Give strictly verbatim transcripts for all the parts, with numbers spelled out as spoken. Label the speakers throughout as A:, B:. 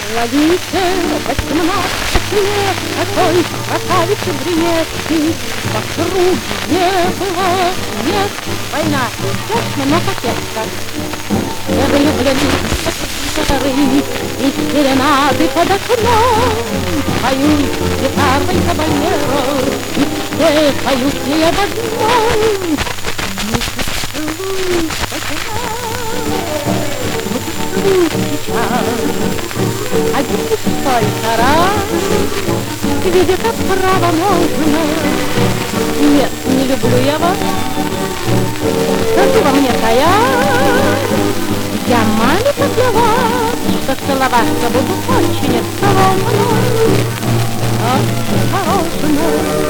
A: Ловите восемнадцать лет такой красавицы брюнетки. Вокруг не было, нет, война, ясно, но кокетка. Все влюблены, старые, и серенады под окном. Поют гитарой кабальеро, и все поют ей об одном. Ну поцелуй, ну поцелуй сейчас. Один только раз, видя, как право можно. Нет, не люблю я вас. Скажи во мне, Тая, я маленькая для вас, что целоваться буду очень скромно. Как хорошно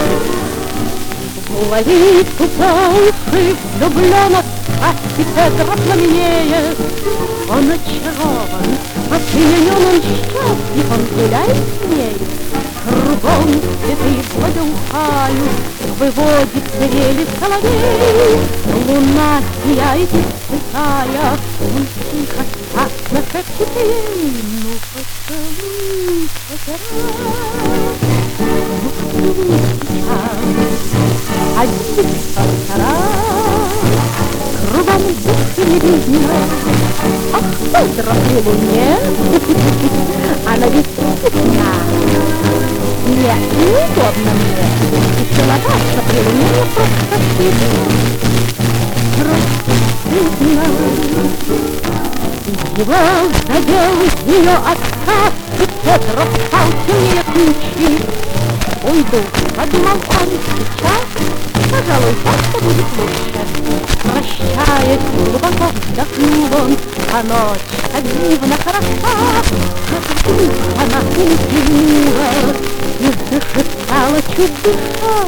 A: уловить уши влюбленных, а Петра пламенеет. Он очарован, опьянен он счастлив, он гуляет с ней. Кругом цветы благоухают, выводит трели соловей. Луна сияет, исцветая, он тихо, страстно шепчет ей. Ну поцелуй хоть раз, ну поцелуй сейчас. Один раз, кругом души не видно. Ах, утро при луне, она висит меня. Нет, неудобно мне, и целоваться при луне мне просто стыдно. Просто стыдно. Его задел ее отказ, и Петр стал сильнее тучи. Уйду, подумал он, сейчас, пожалуй, так-то будет лучше. Прощаясь, глубоко вздохнул он, а ночь так дивно хороша, как вдруг она улетела и зашептала чуть дыша.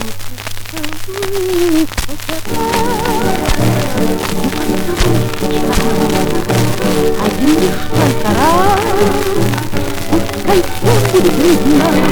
A: Поцелуй хоть раз, один лишь только раз, пускай все будет видно.